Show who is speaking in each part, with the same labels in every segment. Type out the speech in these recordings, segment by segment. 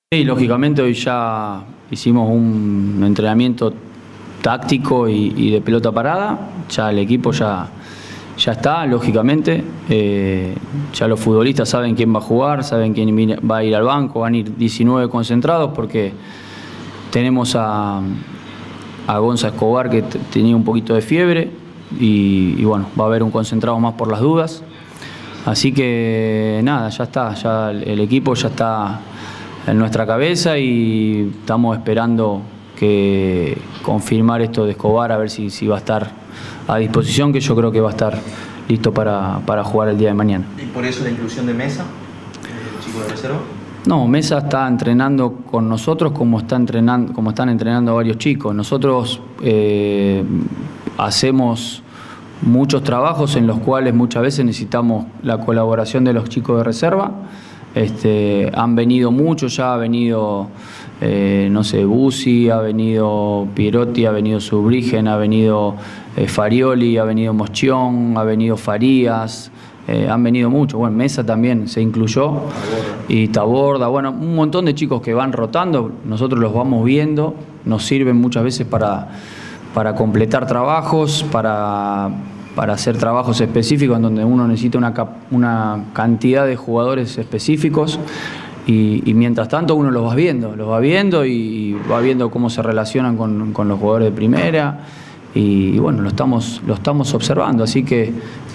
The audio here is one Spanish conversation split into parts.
Speaker 1: Sí, lógicamente hoy ya hicimos un entrenamiento táctico y de pelota parada. Ya el equipo ya está, lógicamente. Ya los futbolistas saben quién va a jugar, saben quién va a ir al banco. Van a ir 19 concentrados porque tenemos a Gonza Escobar, que tenía un poquito de fiebre, y bueno, va a haber un concentrado más por las dudas. Así que nada, ya está, ya el equipo ya está en nuestra cabeza y estamos esperando que confirmar esto de Escobar, a ver si va a estar a disposición, que yo creo que va a estar listo para jugar el día de mañana.
Speaker 2: ¿Y por eso la inclusión de Mesa, el chico de reserva?
Speaker 1: No, Mesa está entrenando con nosotros como están entrenando varios chicos. Nosotros hacemos muchos trabajos en los cuales muchas veces necesitamos la colaboración de los chicos de reserva. Han venido muchos, ya ha venido, no sé, Busi, ha venido Pierotti, ha venido Subrigen, ha venido Farioli, ha venido Moschón, ha venido Farías, han venido muchos. Bueno, Mesa también se incluyó, y Taborda, bueno, un montón de chicos que van rotando, nosotros los vamos viendo, nos sirven muchas veces para completar trabajos, para hacer trabajos específicos en donde uno necesita una cantidad de jugadores específicos, y mientras tanto uno los va viendo y va viendo cómo se relacionan con los jugadores de primera, y bueno, lo estamos observando. Así que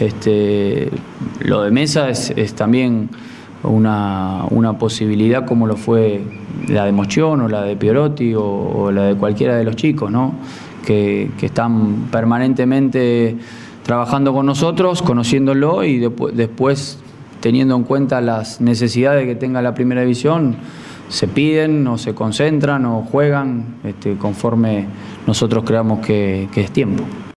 Speaker 1: lo de Mesa es también una posibilidad, como lo fue la de Moschón o la de Pierotti o la de cualquiera de los chicos, ¿no? que están permanentemente trabajando con nosotros, conociéndolo, y después, teniendo en cuenta las necesidades que tenga la primera división, se piden o se concentran o juegan conforme nosotros creamos que es tiempo.